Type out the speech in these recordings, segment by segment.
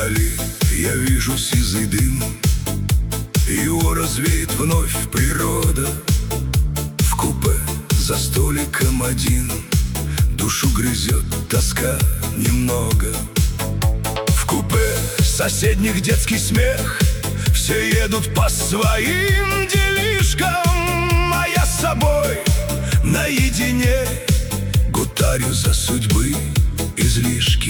Вдали я вижу сизый дым, его развеет вновь природа. В купе за столиком один душу грызет тоска немного. В купе соседних детский смех, все едут по своим делишкам, а я с собой наедине гутарю за судьбы излишки.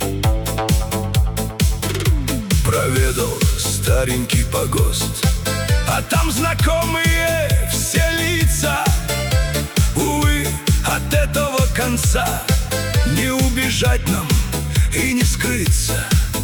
Проведал старенький погост, а там знакомые все лица. Увы, от этого конца не убежать нам и не скрыться.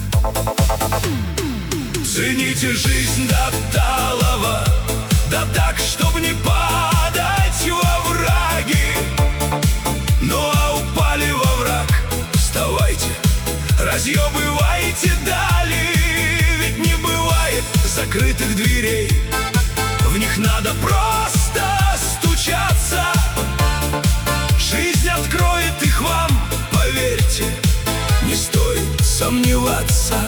Цените жизнь до талого, да так, чтоб не падать во враги. Ну а упали во враг, вставайте, разъебывайте дали. Ведь не бывает закрытых дверей, в них надо просто стучаться. Жизнь откроет их вам, поверьте, не стоит сомневаться.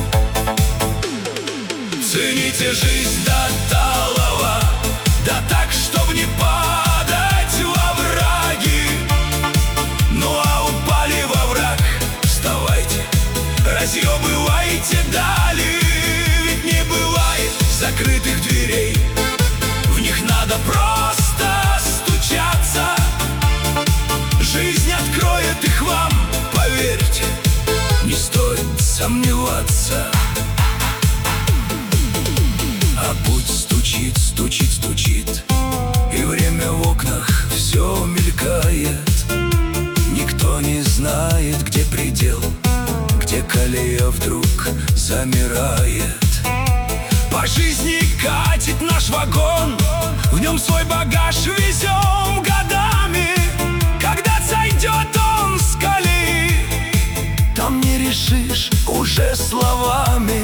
Цените жизнь до талого, да так, чтоб не падать во враги. Ну а упали во враг, вставайте, разъебывайте дали. Ведь не бывает закрытых дверей, в них надо просто стучаться. Жизнь откроет их вам, поверьте, не стоит сомневаться. А путь стучит, стучит, стучит, и время в окнах все мелькает. Никто не знает, где предел, где колея вдруг замирает. По жизни катит наш вагон, в нем свой багаж везем годами. Когда сойдет он с колеи, там не решишь уже словами.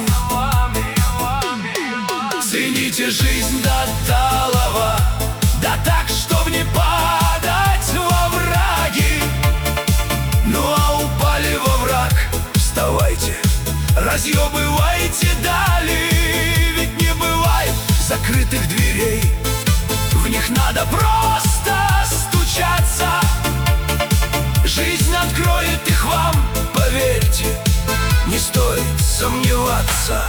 Цените жизнь до талого, да так, чтоб не падать во враги. Ну а упали во враг, вставайте, разъебывайте дали. Ведь не бывает закрытых дверей, в них надо просто стучаться. Жизнь откроет их вам, поверьте, не стоит сомневаться.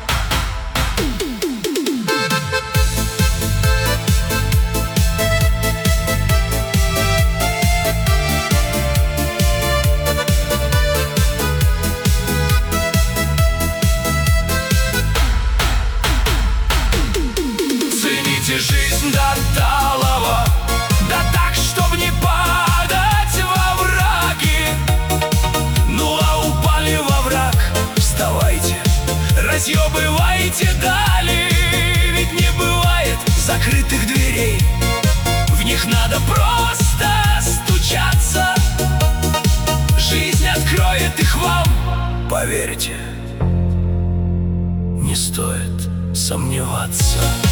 Жизнь до талого, да так, чтоб не падать во враги. Ну а упали во враг, вставайте, разъебывайте дали. Ведь не бывает закрытых дверей, в них надо просто стучаться. Жизнь откроет их вам, поверьте, не стоит сомневаться.